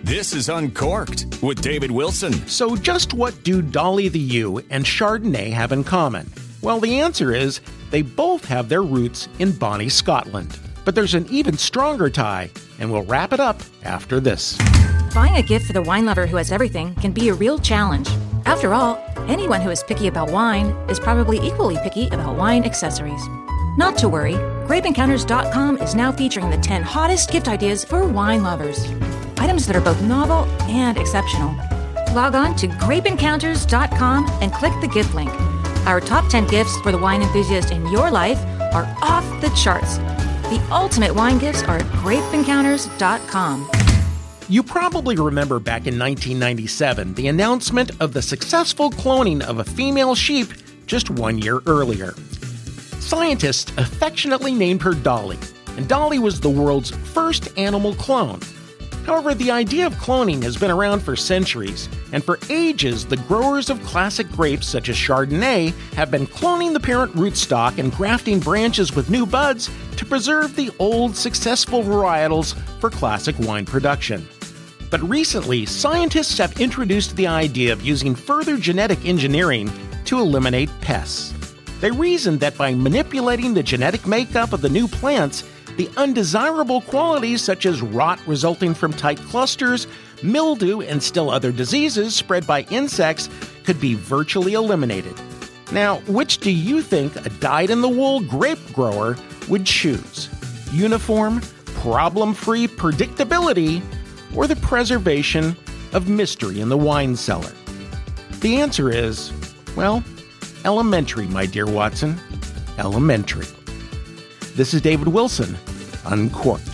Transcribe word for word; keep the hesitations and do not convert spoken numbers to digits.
This is Uncorked with David Wilson. So just what do Dolly the Ewe and Chardonnay have in common? Well, the answer is they both have their roots in Bonnie, Scotland. But there's an even stronger tie, and we'll wrap it up after this. Buying a gift for the wine lover who has everything can be a real challenge. After all, anyone who is picky about wine is probably equally picky about wine accessories. Not to worry, Grape Encounters dot com is now featuring the ten hottest gift ideas for wine lovers. Items that are both novel and exceptional. Log on to Grape Encounters dot com and click the gift link. Our top ten gifts for the wine enthusiast in your life are off the charts. The ultimate wine gifts are at Grape Encounters dot com. You probably remember back in nineteen ninety-seven the announcement of the successful cloning of a female sheep just one year earlier. Scientists affectionately named her Dolly, and Dolly was the world's first animal clone. However, the idea of cloning has been around for centuries, and for ages the growers of classic grapes such as Chardonnay have been cloning the parent rootstock and grafting branches with new buds to preserve the old successful varietals for classic wine production. But recently, scientists have introduced the idea of using further genetic engineering to eliminate pests. They reasoned that by manipulating the genetic makeup of the new plants, the undesirable qualities such as rot resulting from tight clusters, mildew, and still other diseases spread by insects could be virtually eliminated. Now, which do you think a dyed-in-the-wool grape grower would choose? Uniform, problem-free predictability, or the preservation of mystery in the wine cellar? The answer is, well, elementary, my dear Watson. Elementary. This is David Wilson, Uncorked.